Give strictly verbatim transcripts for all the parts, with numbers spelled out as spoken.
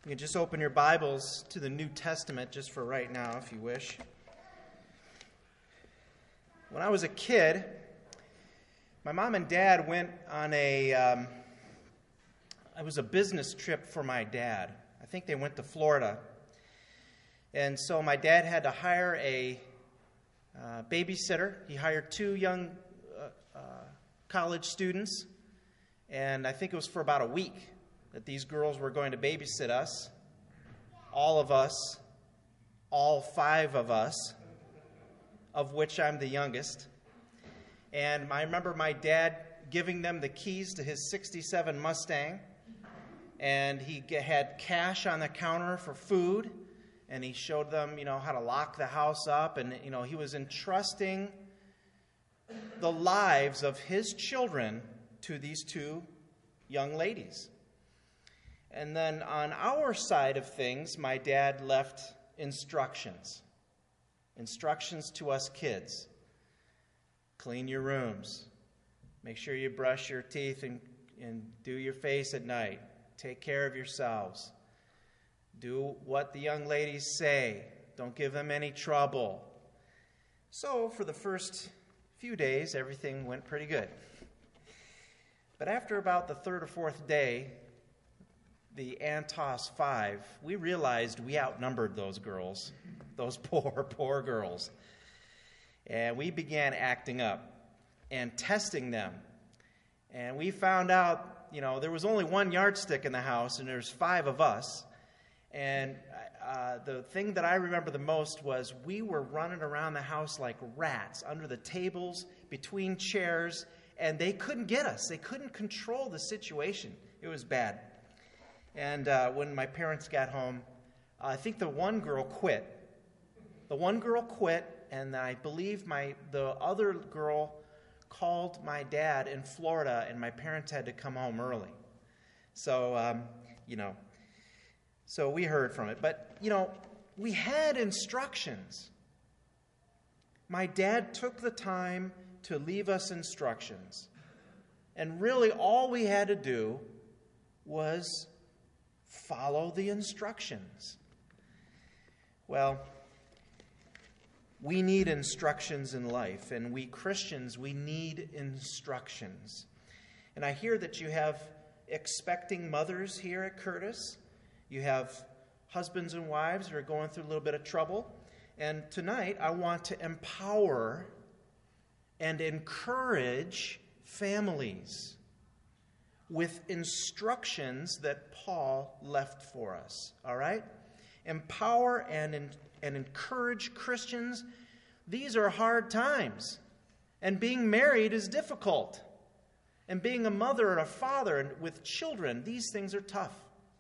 You can just open your Bibles to the New Testament just for right now, if you wish. When I was a kid, my mom and dad went on a, um, it was a business trip for my dad. I think they went to Florida. And so my dad had to hire a uh, babysitter. He hired two young uh, uh, college students. And I think it was for about a week that these girls were going to babysit us, all of us, all five of us, of which I'm the youngest. And I remember my dad giving them the keys to his sixty-seven Mustang, and he had cash on the counter for food, and he showed them, you know, how to lock the house up, and, you know, he was entrusting the lives of his children to these two young ladies. And then on our side of things, my dad left instructions. Instructions to us kids. Clean your rooms. Make sure you brush your teeth and, and do your face at night. Take care of yourselves. Do what the young ladies say. Don't give them any trouble. So for the first few days, everything went pretty good. But after about the third or fourth day, the Antos Five, we realized we outnumbered those girls, those poor, poor girls. And we began acting up and testing them. And we found out, you know, there was only one yardstick in the house, and there's five of us. And uh, the thing that I remember the most was we were running around the house like rats, under the tables, between chairs, and they couldn't get us. They couldn't control the situation. It was bad. And uh, when my parents got home, uh, I think the one girl quit. The one girl quit, and I believe my the other girl called my dad in Florida, and my parents had to come home early. So, um, you know, so we heard from it. But, you know, we had instructions. My dad took the time to leave us instructions. And really all we had to do was follow the instructions. Well, we need instructions in life, and we Christians, we need instructions. And I hear that you have expecting mothers here at Curtis. You have husbands and wives who are going through a little bit of trouble. And tonight I want to empower and encourage families with instructions that Paul left for us. All right? Empower and, and encourage Christians. These are hard times. And being married is difficult. And being a mother and a father and with children, these things are tough.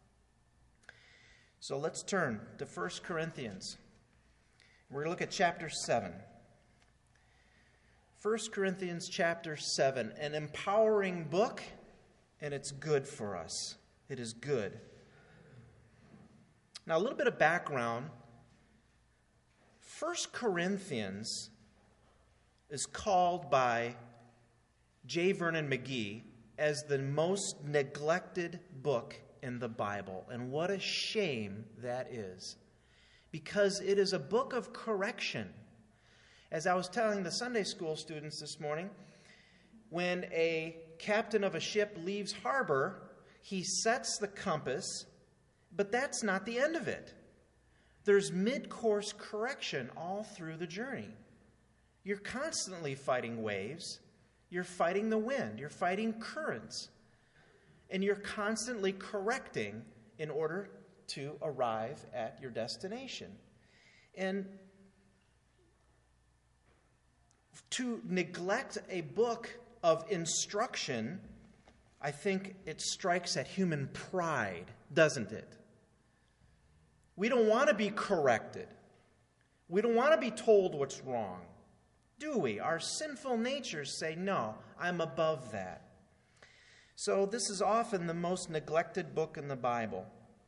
So let's turn to First Corinthians. We're going to look at chapter seven. First Corinthians chapter seven, an empowering book, and it's good for us. It is good. Now, a little bit of background. First Corinthians is called by J. Vernon McGee as the most neglected book in the Bible. And what a shame that is. Because it is a book of correction. As I was telling the Sunday school students this morning, when a captain of a ship leaves harbor, he sets the compass, but that's not the end of it. There's mid-course correction all through the journey. You're constantly fighting waves. You're fighting the wind. You're fighting currents. And you're constantly correcting in order to arrive at your destination. And to neglect a book of instruction, I think it strikes at human pride, doesn't it? We don't want to be corrected. We don't want to be told what's wrong, do we? Our sinful natures say, no, I'm above that. So this is often the most neglected book in the Bible.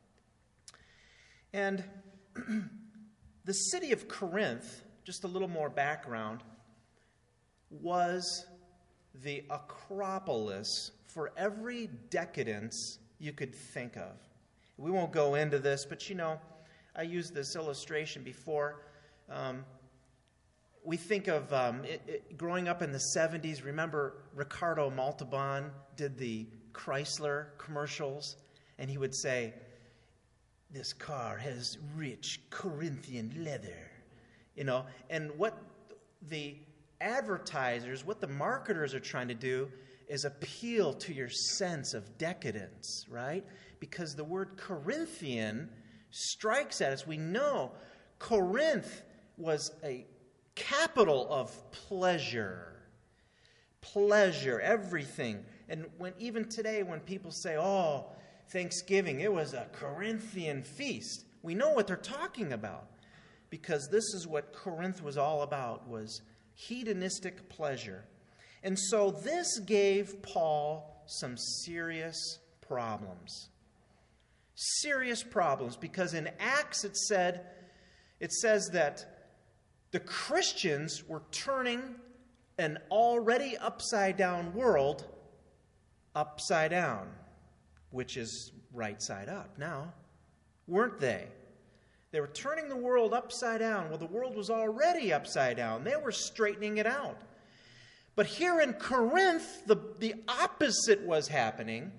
And the city of Corinth, just a little more background, was the acropolis for every decadence you could think of. We won't go into this, but you know, I used this illustration before. Um, we think of um, it, it, growing up in the seventies, remember Ricardo Montalban did the Chrysler commercials, and he would say, "This car has rich Corinthian leather." You know, and what the advertisers, what the marketers are trying to do is appeal to your sense of decadence, right? Because the word Corinthian strikes at us. We know Corinth was a capital of pleasure. Pleasure, everything. And when even today when people say, oh, Thanksgiving, it was a Corinthian feast, we know what they're talking about. Because this is what Corinth was all about, was hedonistic pleasure. And so this gave Paul some serious problems. Serious problems, because in Acts it said, it says that the Christians were turning an already upside down world upside down, which is right side up now, weren't they? They were turning the world upside down. Well, the world was already upside down. They were straightening it out. But here in Corinth, the, the opposite was happening.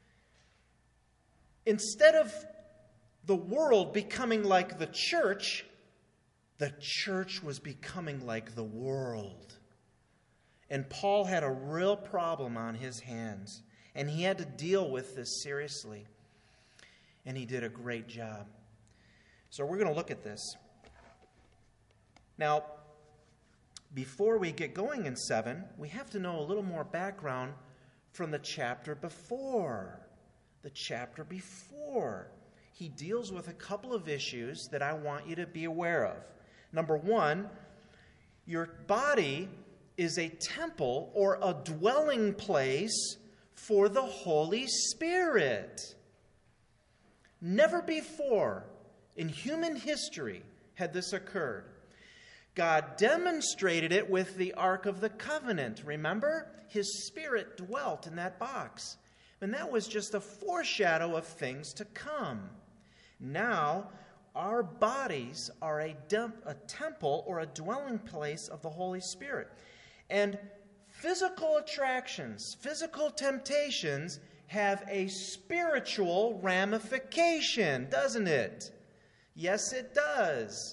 Instead of the world becoming like the church, the church was becoming like the world. And Paul had a real problem on his hands. And he had to deal with this seriously. And he did a great job. So we're going to look at this. Now, before we get going in seven, we have to know a little more background from the chapter before. The chapter before. He deals with a couple of issues that I want you to be aware of. Number one, your body is a temple or a dwelling place for the Holy Spirit. Never before in human history had this occurred. God demonstrated it with the Ark of the Covenant. Remember? His Spirit dwelt in that box. And that was just a foreshadow of things to come. Now, our bodies are a, dem- a temple or a dwelling place of the Holy Spirit. And physical attractions, physical temptations have a spiritual ramification, doesn't it? Yes, it does.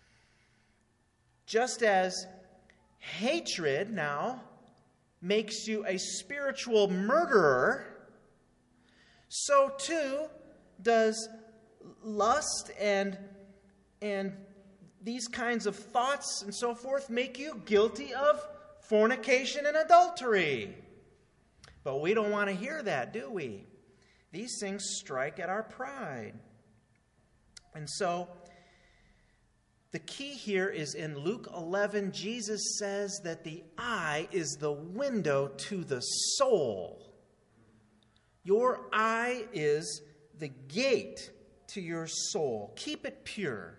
Just as hatred now makes you a spiritual murderer, so too does lust and, and these kinds of thoughts and so forth make you guilty of fornication and adultery. But we don't want to hear that, do we? These things strike at our pride. And so, the key here is in Luke eleven, Jesus says that the eye is the window to the soul. Your eye is the gate to your soul. Keep it pure.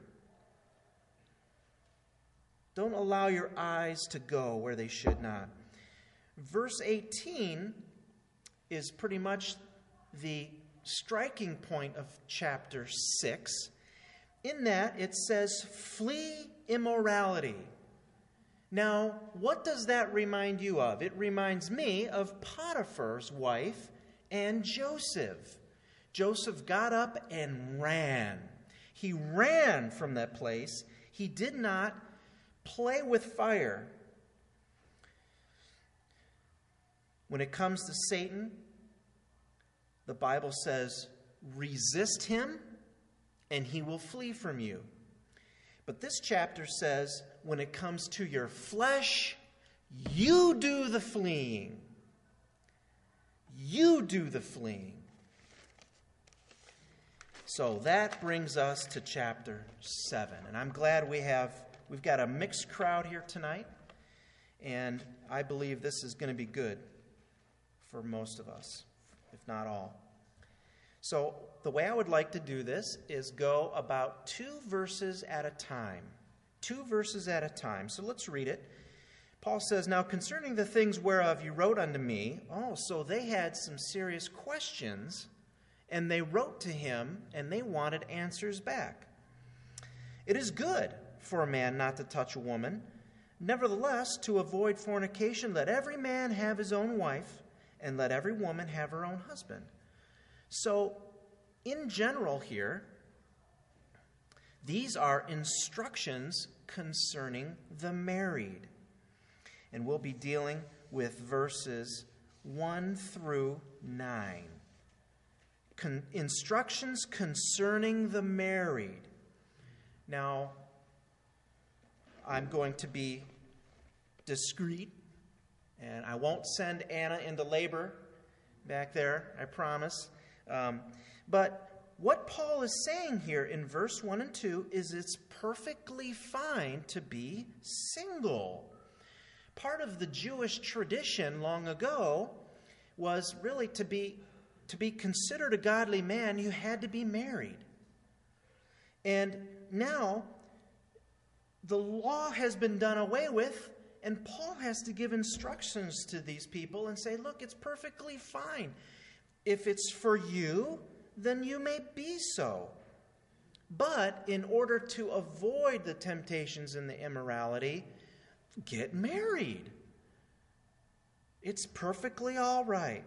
Don't allow your eyes to go where they should not. Verse eighteen is pretty much the striking point of chapter six. In that, it says, flee immorality. Now, what does that remind you of? It reminds me of Potiphar's wife and Joseph. Joseph got up and ran. He ran from that place. He did not play with fire. When it comes to Satan, the Bible says, resist him, and he will flee from you. But this chapter says, when it comes to your flesh, you do the fleeing. You do the fleeing. So that brings us to chapter seven. And I'm glad we have, we've got a mixed crowd here tonight. And I believe this is going to be good for most of us, if not all. So the way I would like to do this is go about two verses at a time. Two verses at a time. So let's read it. Paul says, now concerning the things whereof you wrote unto me, oh, so they had some serious questions and they wrote to him, and they wanted answers back. It is good for a man not to touch a woman. Nevertheless, to avoid fornication, let every man have his own wife, and let every woman have her own husband. So, in general here, these are instructions concerning the married. And we'll be dealing with verses one through nine. Con- instructions concerning the married. Now, I'm going to be discreet, and I won't send Anna into labor back there, I promise. Um, but what Paul is saying here in verse one and two is it's perfectly fine to be single. Part of the Jewish tradition long ago was really to be, to be considered a godly man, you had to be married. And now, the law has been done away with, and Paul has to give instructions to these people and say, look, it's perfectly fine. If it's for you, then you may be so. But in order to avoid the temptations and the immorality, get married. It's perfectly all right.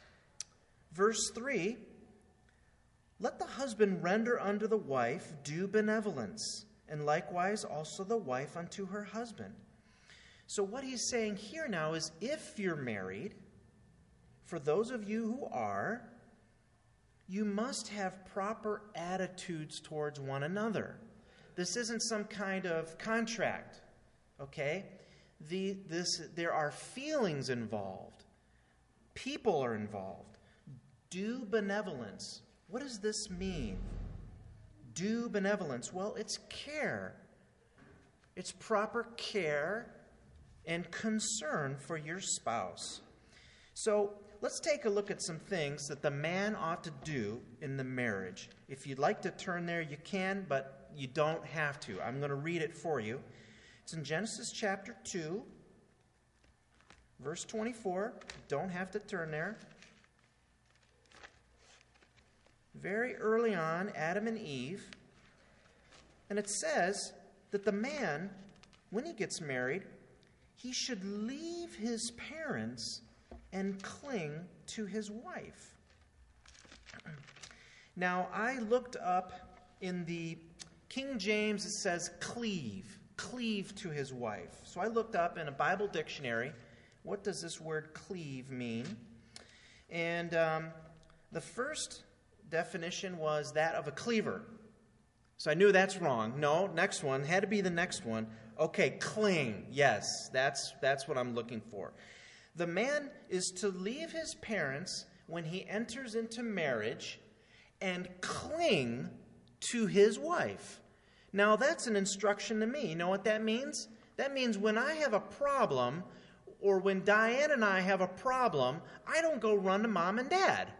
Verse three, let the husband render unto the wife due benevolence, and likewise also the wife unto her husband. So what he's saying here now is if you're married, for those of you who are, you must have proper attitudes towards one another. This isn't some kind of contract, okay? The, this, there are feelings involved. People are involved. Due benevolence. What does this mean? Due benevolence. Well, it's care. It's proper care and concern for your spouse. So let's take a look at some things that the man ought to do in the marriage. If you'd like to turn there, you can, but you don't have to. I'm going to read it for you. It's in Genesis chapter two, verse twenty-four. Don't have to turn there. Very early on, Adam and Eve. And it says that the man, when he gets married, he should leave his parents and cling to his wife. Now, I looked up in the King James, it says cleave, cleave to his wife. So I looked up in a Bible dictionary, what does this word cleave mean? And um, the first definition was that of a cleaver. So I knew that's wrong. No, next one had to be the next one. Okay, cling. Yes, that's that's what I'm looking for. The man is to leave his parents when he enters into marriage and cling to his wife. Now that's an instruction to me. You know what that means? That means when I have a problem, or when Diane and I have a problem, I don't go run to mom and dad.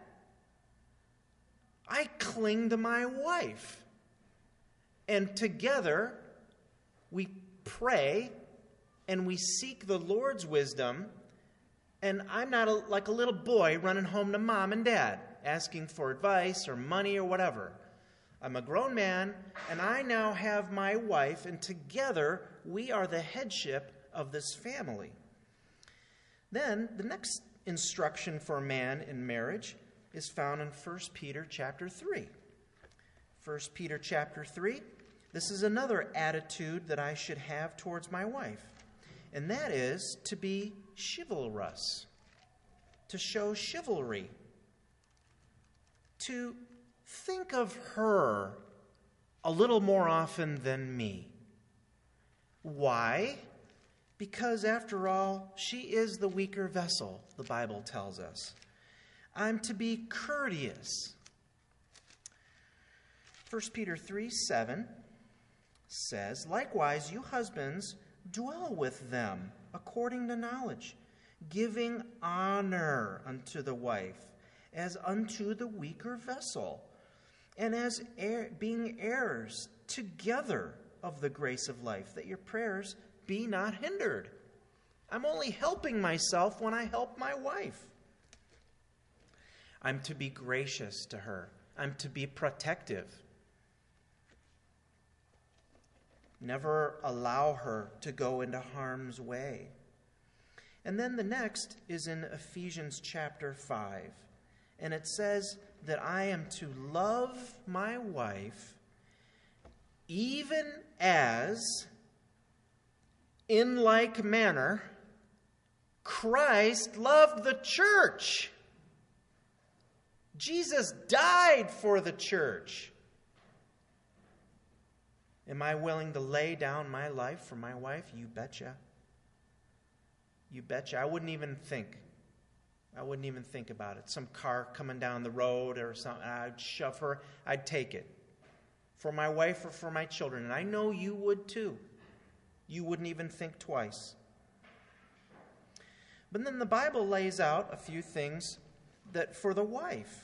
I cling to my wife. And together, we pray and we seek the Lord's wisdom. And I'm not a, like a little boy running home to mom and dad, asking for advice or money or whatever. I'm a grown man, and I now have my wife, and together we are the headship of this family. Then, the next instruction for a man in marriage is found in First Peter chapter three. First Peter chapter three, this is another attitude that I should have towards my wife, and that is to be chivalrous, to show chivalry, to think of her a little more often than me. Why? Because after all, she is the weaker vessel, the Bible tells us. I'm to be courteous. First Peter three seven says, likewise, you husbands, dwell with them according to knowledge, giving honor unto the wife as unto the weaker vessel, and as heir, being heirs together of the grace of life, that your prayers be not hindered. I'm only helping myself when I help my wife. I'm to be gracious to her. I'm to be protective. Never allow her to go into harm's way. And then the next is in Ephesians chapter five. And it says that I am to love my wife even as, in like manner, Christ loved the church. Jesus died for the church. Am I willing to lay down my life for my wife? You betcha. You betcha. I wouldn't even think. I wouldn't even think about it. Some car coming down the road or something, I'd shove her. I'd take it. For my wife or for my children. And I know you would too. You wouldn't even think twice. But then the Bible lays out a few things that for the wife.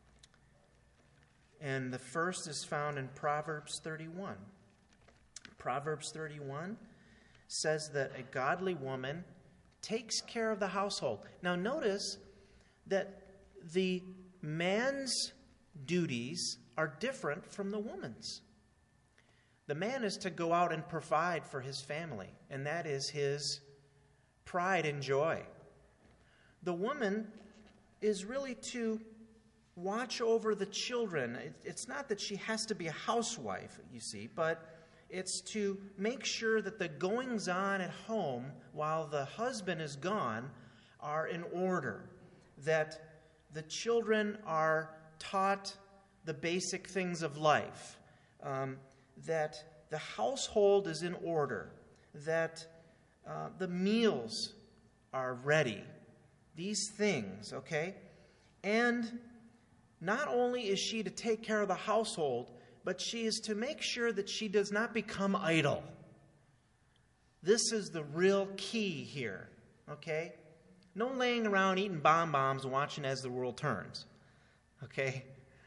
And the first is found in Proverbs thirty-one. Proverbs thirty-one says that a godly woman takes care of the household. Now notice that the man's duties are different from the woman's. The man is to go out and provide for his family, and that is his pride and joy. The woman is really to watch over the children. It's not that she has to be a housewife, you see, but it's to make sure that the goings-on at home while the husband is gone are in order, that the children are taught the basic things of life, um, that the household is in order, that uh, the meals are ready. These things, okay? And not only is she to take care of the household, but she is to make sure that she does not become idle. This is the real key here, okay? No laying around eating bonbons and watching as the world turns, okay?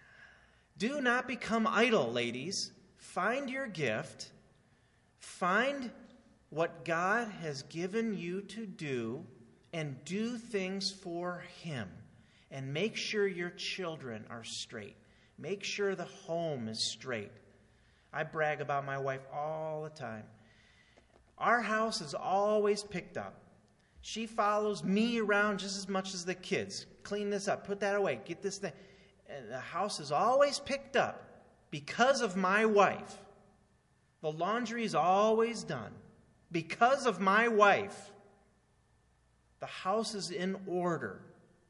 Do not become idle, ladies. Find your gift. Find what God has given you to do and do things for Him. And make sure your children are straight. Make sure the home is straight. I brag about my wife all the time. Our house is always picked up. She follows me around just as much as the kids. Clean this up. Put that away. Get this thing. And the house is always picked up because of my wife. The laundry is always done because of my wife. The house is in order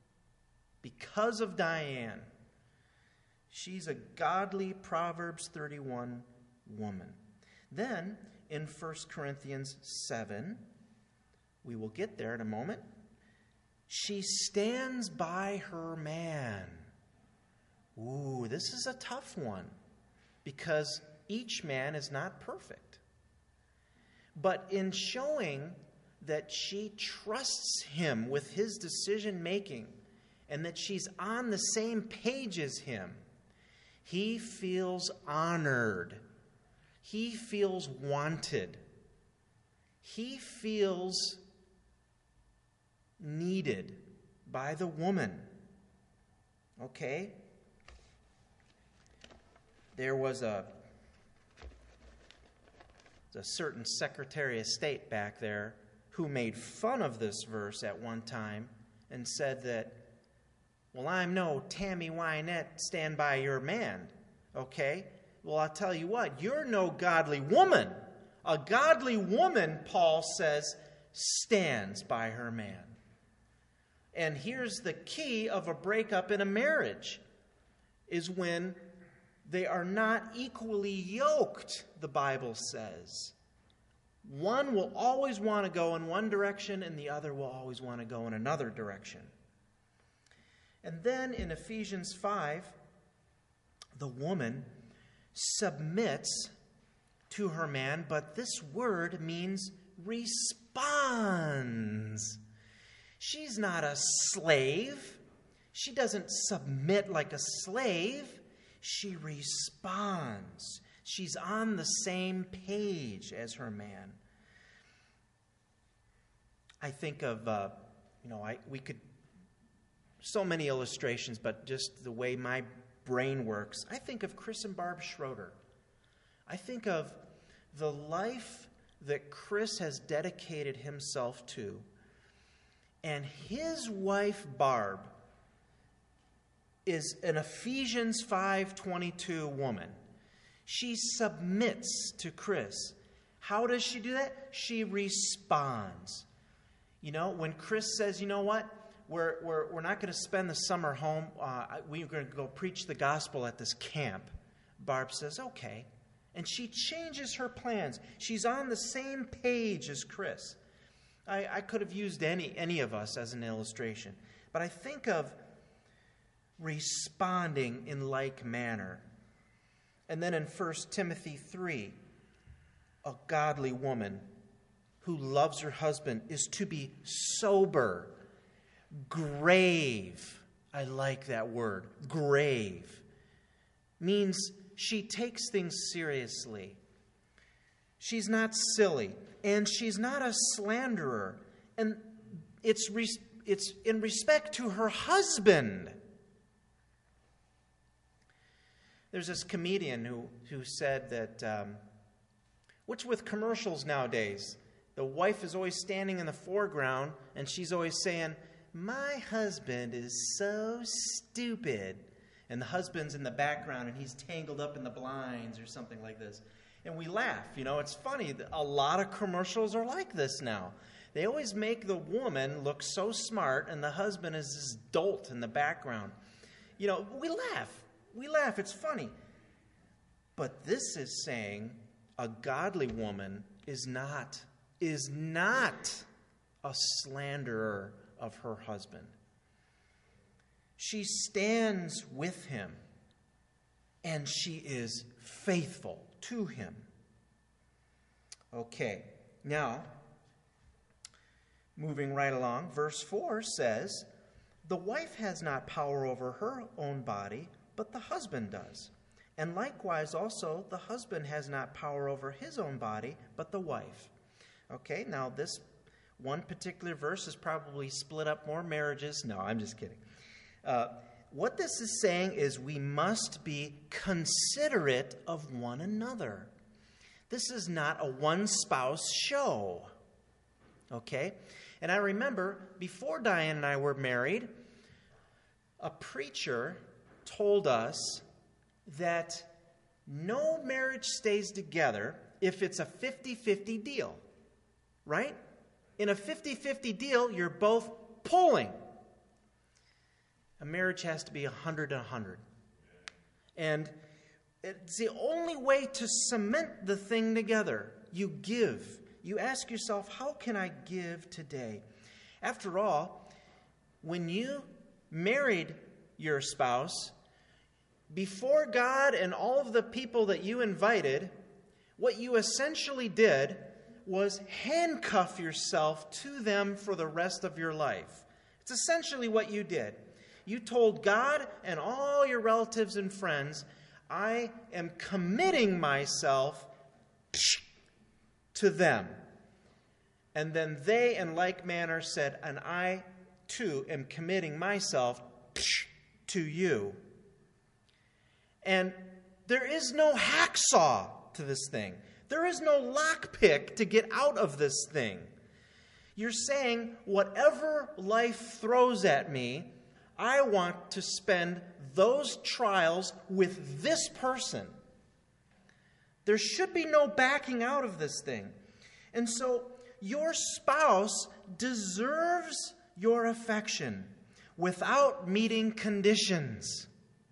because of Diane. She's a godly Proverbs thirty-one woman. Then, in First Corinthians seven, we will get there in a moment, she stands by her man. Ooh, this is a tough one because each man is not perfect. But in showing that she trusts him with his decision making and that she's on the same page as him, he feels honored. He feels wanted. He feels needed by the woman. Okay? There was a, a certain Secretary of State back there who made fun of this verse at one time and said that, well, I'm no Tammy Wynette, stand by your man, okay? Well, I'll tell you what, you're no godly woman. A godly woman, Paul says, stands by her man. And here's the key of a breakup in a marriage, is when they are not equally yoked, the Bible says. One will always want to go in one direction, and the other will always want to go in another direction. And then in Ephesians five, the woman submits to her man, but this word means responds. She's not a slave. She doesn't submit like a slave. She responds. She's on the same page as her man. I think of, uh, you know, I, we could so many illustrations, but just the way my brain works, I think of Chris and Barb Schroeder. I think of the life that Chris has dedicated himself to, and his wife Barb is an Ephesians five twenty-two woman. She submits to Chris. How does she do that? She responds. You know, when Chris says, you know what, we're, we're, we're not going to spend the summer home. Uh, we're going to go preach the gospel at this camp. Barb says, okay. And she changes her plans. She's on the same page as Chris. I, I could have used any, any of us as an illustration. But I think of responding in like manner. And then in First Timothy three, a godly woman who loves her husband is to be sober, grave. I like that word, grave. Means she takes things seriously. She's not silly, and she's not a slanderer. And it's, re- it's in respect to her husband. There's this comedian who, who said that, um, what's with commercials nowadays? The wife is always standing in the foreground, and she's always saying, my husband is so stupid. And the husband's in the background, and he's tangled up in the blinds or something like this. And we laugh. You know, it's funny. A lot of commercials are like this now. They always make the woman look so smart, and the husband is this dolt in the background. You know, we laugh. We laugh. It's funny. But this is saying a godly woman is not, is not a slanderer of her husband. She stands with him, and she is faithful to him. Okay, now, moving right along, verse four says, the wife has not power over her own body, but the husband does. And likewise also, the husband has not power over his own body, but the wife. Okay, now this one particular verse has probably split up more marriages. No, I'm just kidding. Uh, what this is saying is we must be considerate of one another. This is not a one-spouse show. Okay? And I remember before Diane and I were married, a preacher told us that no marriage stays together if it's a fifty-fifty deal. Right? In a fifty-fifty deal, you're both pulling. A marriage has to be one hundred to one hundred. And it's the only way to cement the thing together. You give. You ask yourself, how can I give today? After all, when you married your spouse, before God and all of the people that you invited, what you essentially did was handcuff yourself to them for the rest of your life. It's essentially what you did. You told God and all your relatives and friends, I am committing myself to them. And then they, in like manner, said, and I too am committing myself to you. And there is no hacksaw to this thing. There is no lockpick to get out of this thing. You're saying, whatever life throws at me, I want to spend those trials with this person. There should be no backing out of this thing. And so your spouse deserves your affection without meeting conditions.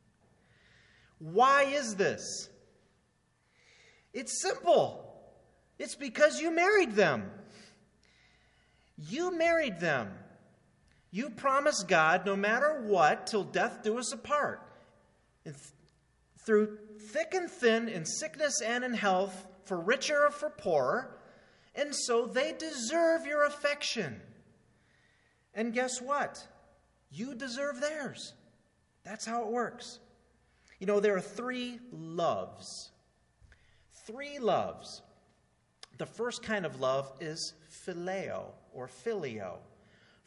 Why is this? It's simple. It's because you married them. You married them. You promised God, no matter what, till death do us apart. And th- through thick and thin, in sickness and in health, for richer or for poorer. And so they deserve your affection. And guess what? You deserve theirs. That's how it works. You know, there are three loves. Three loves. The first kind of love is phileo or filio.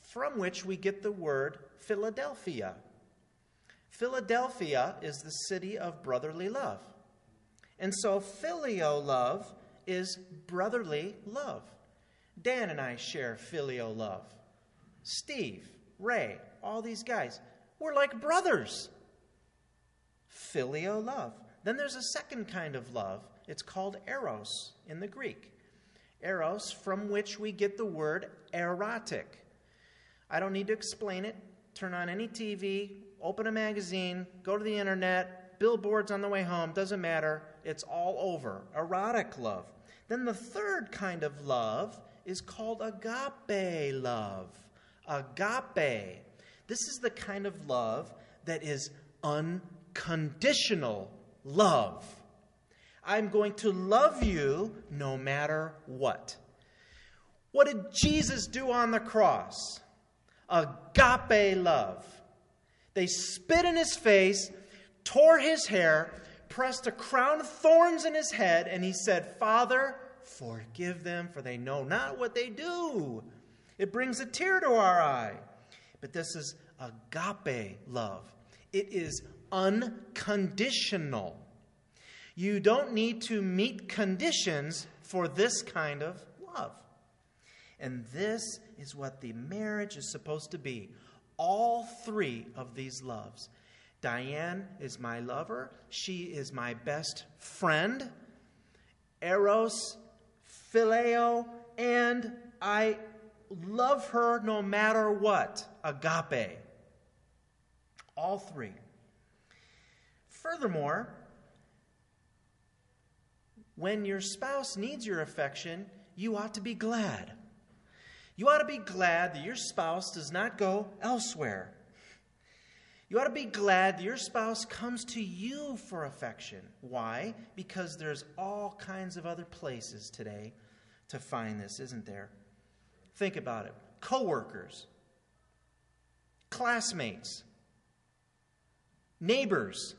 from which we get the word Philadelphia. Philadelphia is the city of brotherly love. And so filial love is brotherly love. Dan and I share filial love. Steve, Ray, all these guys, we're like brothers. Filial love. Then there's a second kind of love. It's called eros in the Greek. Eros, from which we get the word erotic. I don't need to explain it. Turn on any T V, open a magazine, go to the internet, billboards on the way home, doesn't matter. It's all over. Erotic love. Then the third kind of love is called agape love. Agape. This is the kind of love that is unconditional love. I'm going to love you no matter what. What did Jesus do on the cross? Agape love. They spit in his face, tore his hair, pressed a crown of thorns in his head, and he said, Father, forgive them, for they know not what they do. It brings a tear to our eye. But this is agape love. It is unconditional. You don't need to meet conditions for this kind of love. And this is what the marriage is supposed to be. All three of these loves. Diane is my lover. She is my best friend. Eros, phileo, and I love her no matter what. Agape. All three. Furthermore, when your spouse needs your affection, you ought to be glad. You ought to be glad that your spouse does not go elsewhere. You ought to be glad that your spouse comes to you for affection. Why? Because there's all kinds of other places today to find this, isn't there? Think about it. Coworkers, classmates, neighbors,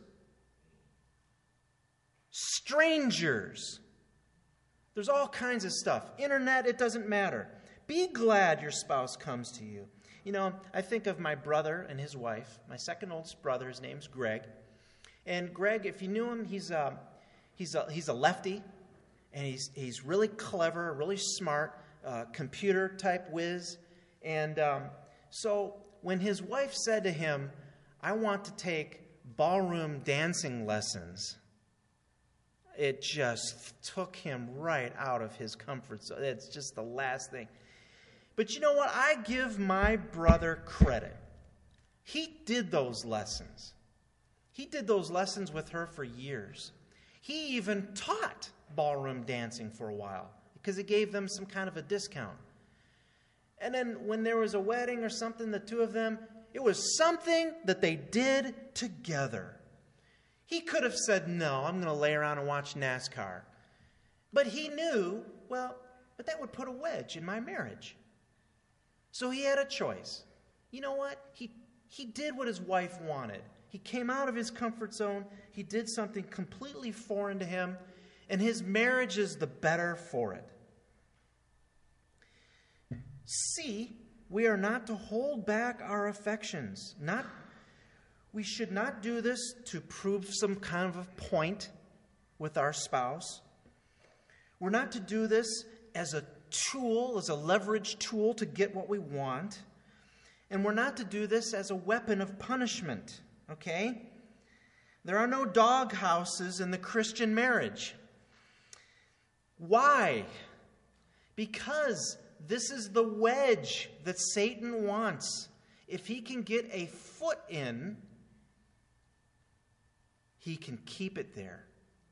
strangers. There's all kinds of stuff. Internet, it doesn't matter. Be glad your spouse comes to you. You know, I think of my brother and his wife, my second oldest brother. His name's Greg. And Greg, if you knew him, he's a, he's a, he's a lefty, and he's, he's really clever, really smart, uh, computer-type whiz. And um, so when his wife said to him, I want to take ballroom dancing lessons, it just took him right out of his comfort zone. It's just the last thing. But you know what? I give my brother credit. He did those lessons. He did those lessons with her for years. He even taught ballroom dancing for a while because it gave them some kind of a discount. And then when there was a wedding or something, the two of them, it was something that they did together. He could have said, no, I'm going to lay around and watch NASCAR. But he knew, well, but that would put a wedge in my marriage. So he had a choice. You know what? He, he did what his wife wanted. He came out of his comfort zone. He did something completely foreign to him. And his marriage is the better for it. See, we are not to hold back our affections. Not We should not do this to prove some kind of a point with our spouse. We're not to do this as a tool, as a leverage tool to get what we want. And we're not to do this as a weapon of punishment, okay? There are no dog houses in the Christian marriage. Why? Because this is the wedge that Satan wants. If he can get a foot in, he can keep it there.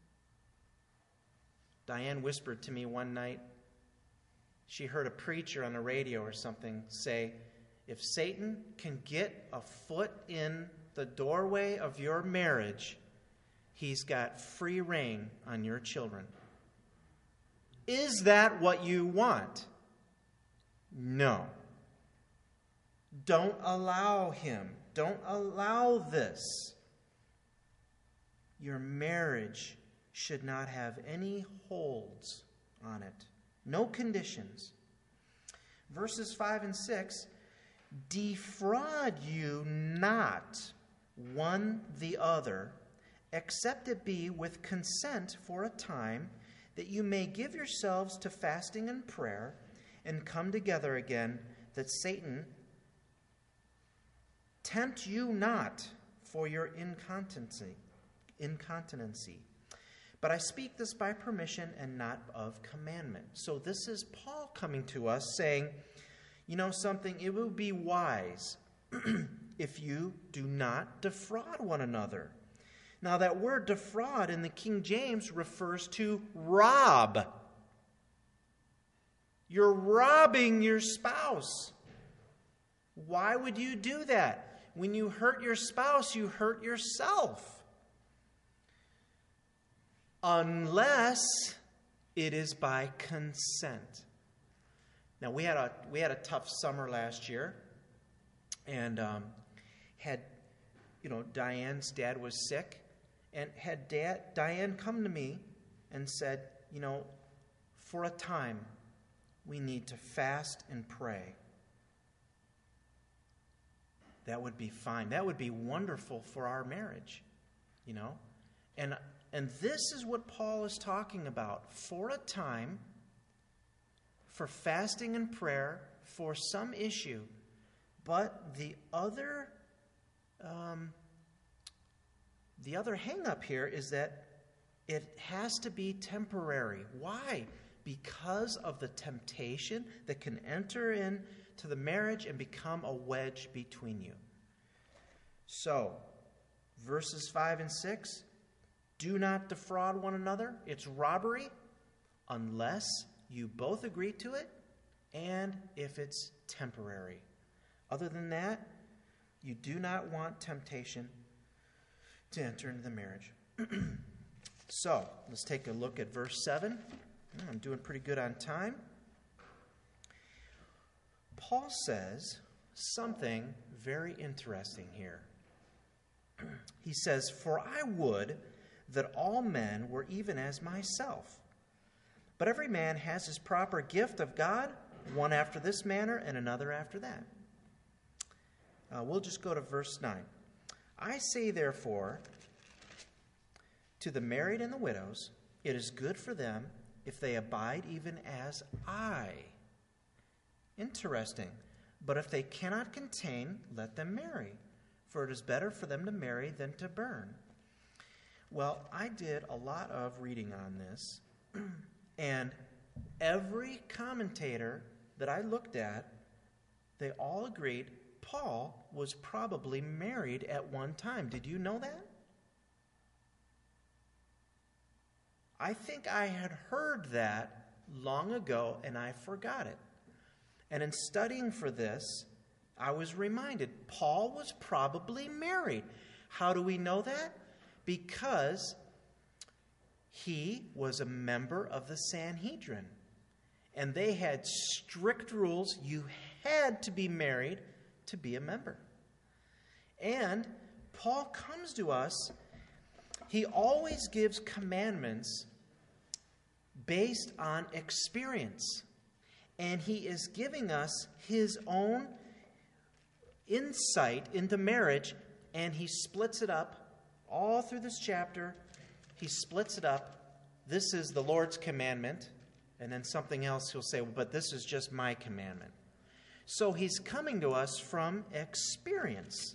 Diane whispered to me one night, she heard a preacher on the radio or something say, if Satan can get a foot in the doorway of your marriage, he's got free reign on your children. Is that what you want? No. Don't allow him. Don't allow this. Your marriage should not have any holds on it. No conditions. Verses five and six, defraud you not one the other, except it be with consent for a time, that you may give yourselves to fasting and prayer, and come together again, that Satan tempt you not for your incontinency. incontinency. But I speak this by permission and not of commandment. So this is Paul coming to us saying, you know something, it would be wise if you do not defraud one another. Now that word defraud in the King James refers to rob. You're robbing your spouse. Why would you do that? When you hurt your spouse, you hurt yourself. Unless it is by consent. Now we had a we had a tough summer last year, and um, had you know Diane's dad was sick, and had dad Diane come to me and said, you know, for a time we need to fast and pray. That would be fine. That would be wonderful for our marriage, you know, and and this is what Paul is talking about. For a time. For fasting and prayer for some issue, but the other, um, the other hang-up here is that it has to be temporary. Why? Because of the temptation that can enter into the marriage and become a wedge between you. So, verses five and six, do not defraud one another. It's robbery unless you both agree to it, and if it's temporary. Other than that, you do not want temptation to enter into the marriage. So, let's take a look at verse seven. I'm doing pretty good on time. Paul says something very interesting here. He says, "For I would that all men were even as myself. But every man has his proper gift of God, one after this manner and another after that." Uh, we'll just go to verse nine. "I say, therefore, to the married and the widows, it is good for them if they abide even as I." Interesting. "But if they cannot contain, let them marry, for it is better for them to marry than to burn." Well, I did a lot of reading on this. And every commentator that I looked at, they all agreed Paul was probably married at one time. Did you know that? I think I had heard that long ago and I forgot it. And in studying for this, I was reminded Paul was probably married. How do we know that? Because he was a member of the Sanhedrin, and they had strict rules. You had to be married to be a member. And Paul comes to us. He always gives commandments based on experience, and he is giving us his own insight into marriage, and he splits it up all through this chapter. He splits it up. This is the Lord's commandment. And then something else he'll say, well, but this is just my commandment. So he's coming to us from experience.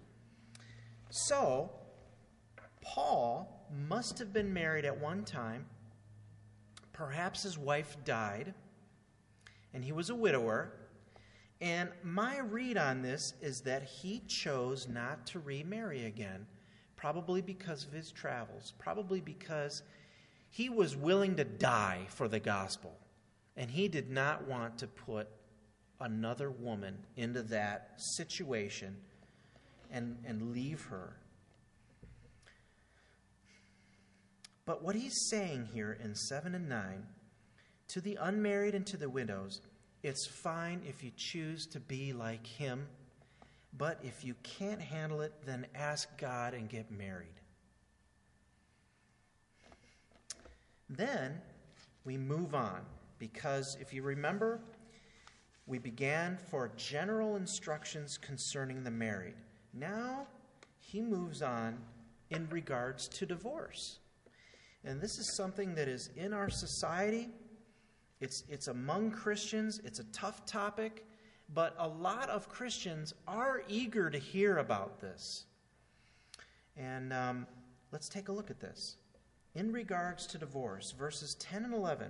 So, Paul must have been married at one time. Perhaps his wife died, and he was a widower. And my read on this is that he chose not to remarry again. Probably because of his travels. Probably because he was willing to die for the gospel. And he did not want to put another woman into that situation and, and leave her. But what he's saying here in seven and nine, to the unmarried and to the widows, it's fine if you choose to be like him. But if you can't handle it, then ask God and get married. Then we move on, because if you remember, we began for general instructions concerning the married. Now he moves on in regards to divorce. And this is something that is in our society. It's, it's among Christians. It's a tough topic. But a lot of Christians are eager to hear about this. And um, let's take a look at this. In regards to divorce, verses ten and eleven.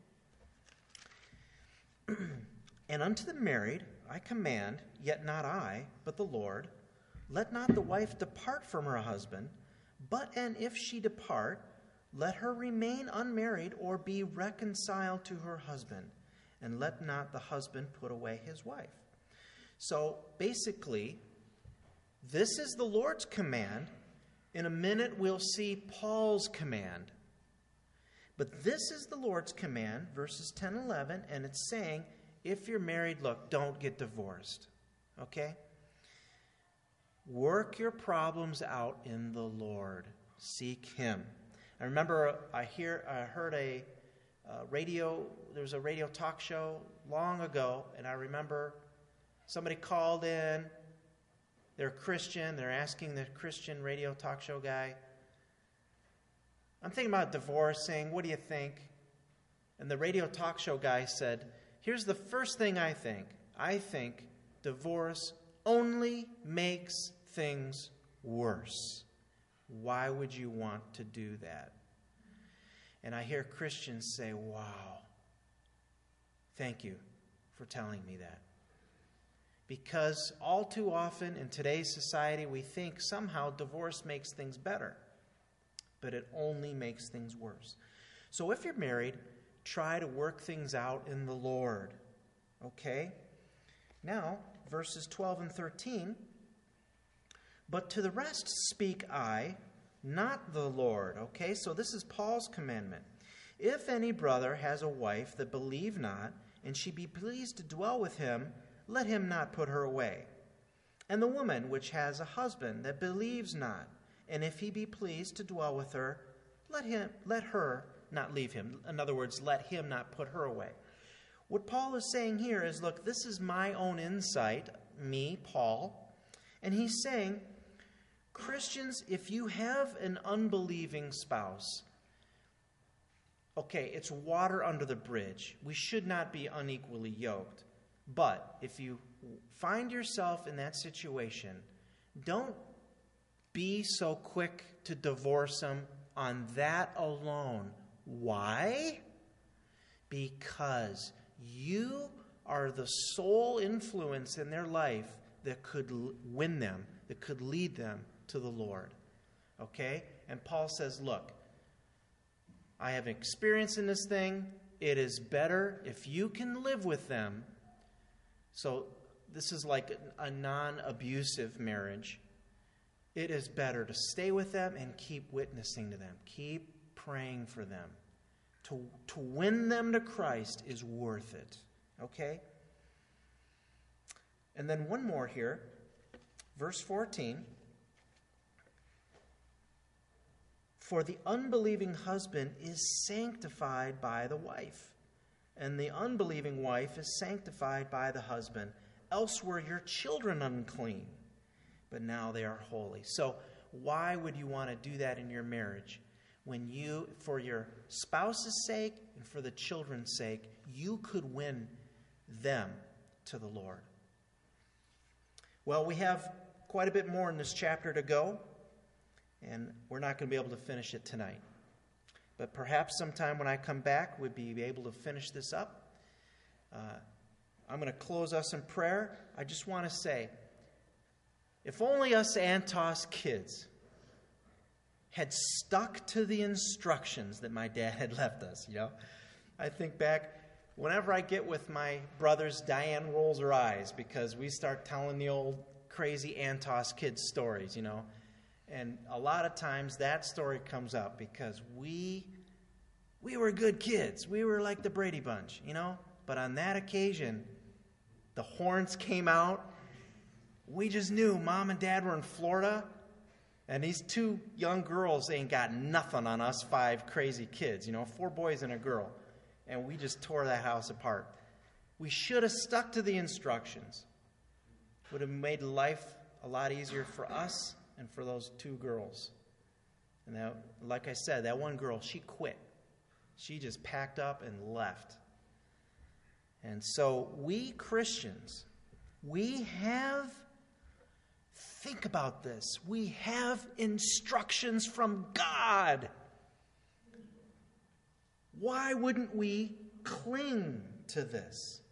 And unto the married I command, yet not I, but the Lord, let not the wife depart from her husband, but and if she depart, let her remain unmarried or be reconciled to her husband, and let not the husband put away his wife. So basically, this is the Lord's command. In a minute, we'll see Paul's command. But this is the Lord's command, verses ten and eleven, and it's saying, if you're married, look, don't get divorced. Okay? Work your problems out in the Lord. Seek Him. I remember I hear I heard a uh, radio, there was a radio talk show long ago, and I remember somebody called in. They're Christian. They're asking the Christian radio talk show guy, I'm thinking about divorcing. What do you think? And the radio talk show guy said, here's the first thing I think. I think divorce only makes things worse. Why would you want to do that? And I hear Christians say, wow, thank you for telling me that. Because all too often in today's society, we think somehow divorce makes things better. But it only makes things worse. So if you're married, try to work things out in the Lord. Okay? Now, verses twelve and thirteen. But to the rest speak I, not the Lord. Okay? So this is Paul's commandment. If any brother has a wife that believe not, and she be pleased to dwell with him, let him not put her away. And the woman which has a husband that believes not, and if he be pleased to dwell with her, let him, let her not leave him. In other words, let him not put her away. What Paul is saying here is, look, this is my own insight, me, Paul. And he's saying, Christians, if you have an unbelieving spouse, okay, it's water under the bridge. We should not be unequally yoked. But if you find yourself in that situation, don't be so quick to divorce them on that alone. Why? Because you are the sole influence in their life that could win them, that could lead them to the Lord. Okay? And Paul says, look, I have experience in this thing. It is better if you can live with them. So this is like a non-abusive marriage. It is better to stay with them and keep witnessing to them. Keep praying for them. To, to win them to Christ is worth it. Okay? And then one more here. Verse fourteen. For the unbelieving husband is sanctified by the wife, and the unbelieving wife is sanctified by the husband. Else were your children unclean, but now they are holy. So why would you want to do that in your marriage? When you, for your spouse's sake and for the children's sake, you could win them to the Lord. Well, we have quite a bit more in this chapter to go, and we're not going to be able to finish it tonight. But perhaps sometime when I come back, we'll be able to finish this up. Uh, I'm going to close us in prayer. I just want to say, if only us Antos kids had stuck to the instructions that my dad had left us, you know. I think back, whenever I get with my brothers, Diane rolls her eyes because we start telling the old crazy Antos kids stories, you know. And a lot of times that story comes up because we we were good kids. We were like the Brady Bunch, you know. But on that occasion, the horns came out. We just knew Mom and Dad were in Florida, and these two young girls ain't got nothing on us five crazy kids, you know, four boys and a girl. And we just tore that house apart. We should have stuck to the instructions. Would have made life a lot easier for us and for those two girls. And that, like I said, that one girl, she quit. She just packed up and left. And so we Christians, we have, think about this, we have instructions from God. Why wouldn't we cling to this?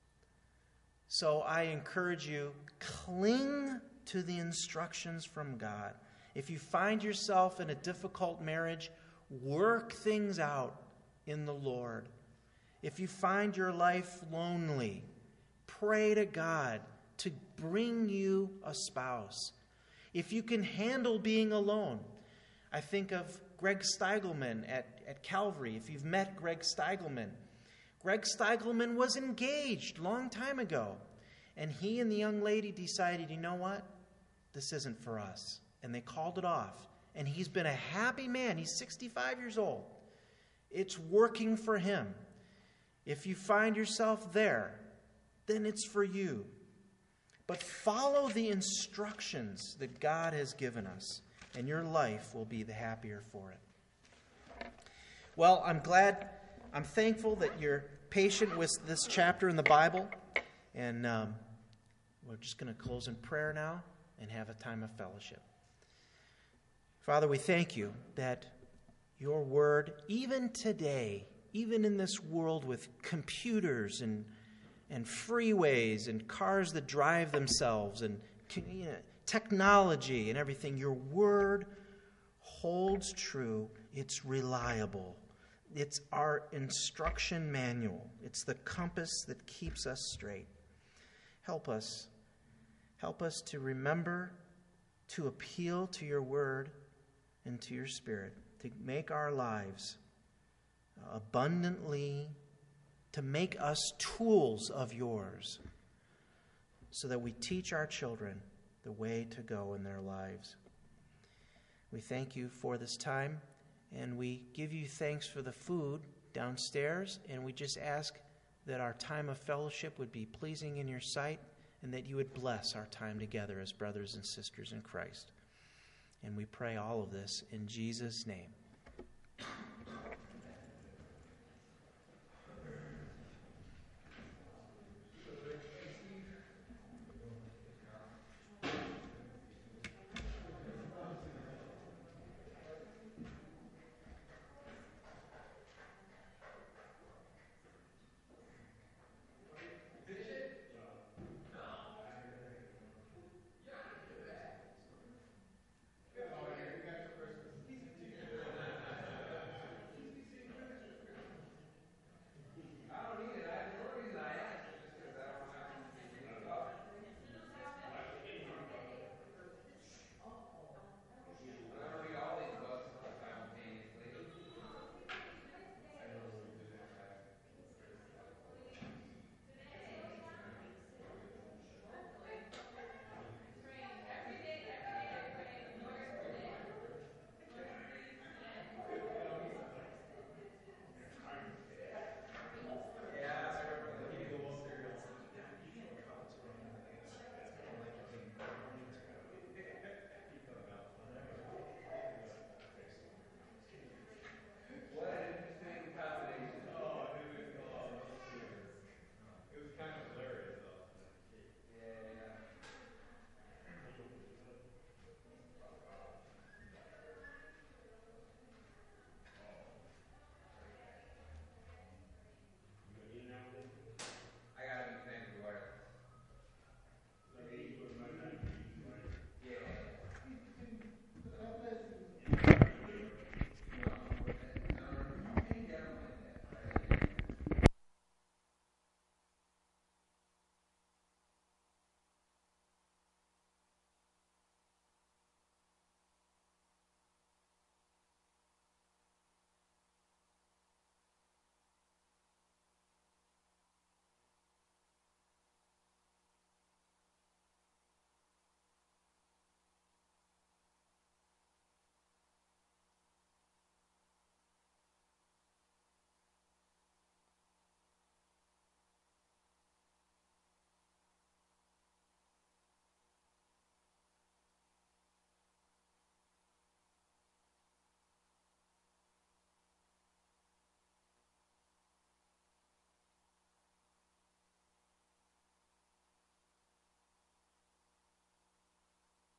So I encourage you, cling to the instructions from God. If you find yourself in a difficult marriage, work things out in the Lord. If you find your life lonely, pray to God to bring you a spouse. If you can handle being alone, I think of Greg Steigelman at, at Calvary. If you've met Greg Steigelman, Greg Steigelman was engaged a long time ago. And he and the young lady decided, you know what? This isn't for us. And they called it off. And he's been a happy man. He's sixty-five years old. It's working for him. If you find yourself there, then it's for you. But follow the instructions that God has given us, and your life will be the happier for it. Well, I'm glad, I'm thankful that you're patient with this chapter in the Bible. And um, we're just going to close in prayer now and have a time of fellowship. Father, we thank you that your word, even today, even in this world with computers and and freeways and cars that drive themselves and you know, technology and everything, your word holds true. It's reliable. It's our instruction manual. It's the compass that keeps us straight. Help us. Help us to remember to appeal to your word and to your spirit, to make our lives abundantly, to make us tools of yours, so that we teach our children the way to go in their lives. We thank you for this time, and we give you thanks for the food downstairs, and we just ask that our time of fellowship would be pleasing in your sight, and that you would bless our time together as brothers and sisters in Christ. And we pray all of this in Jesus' name.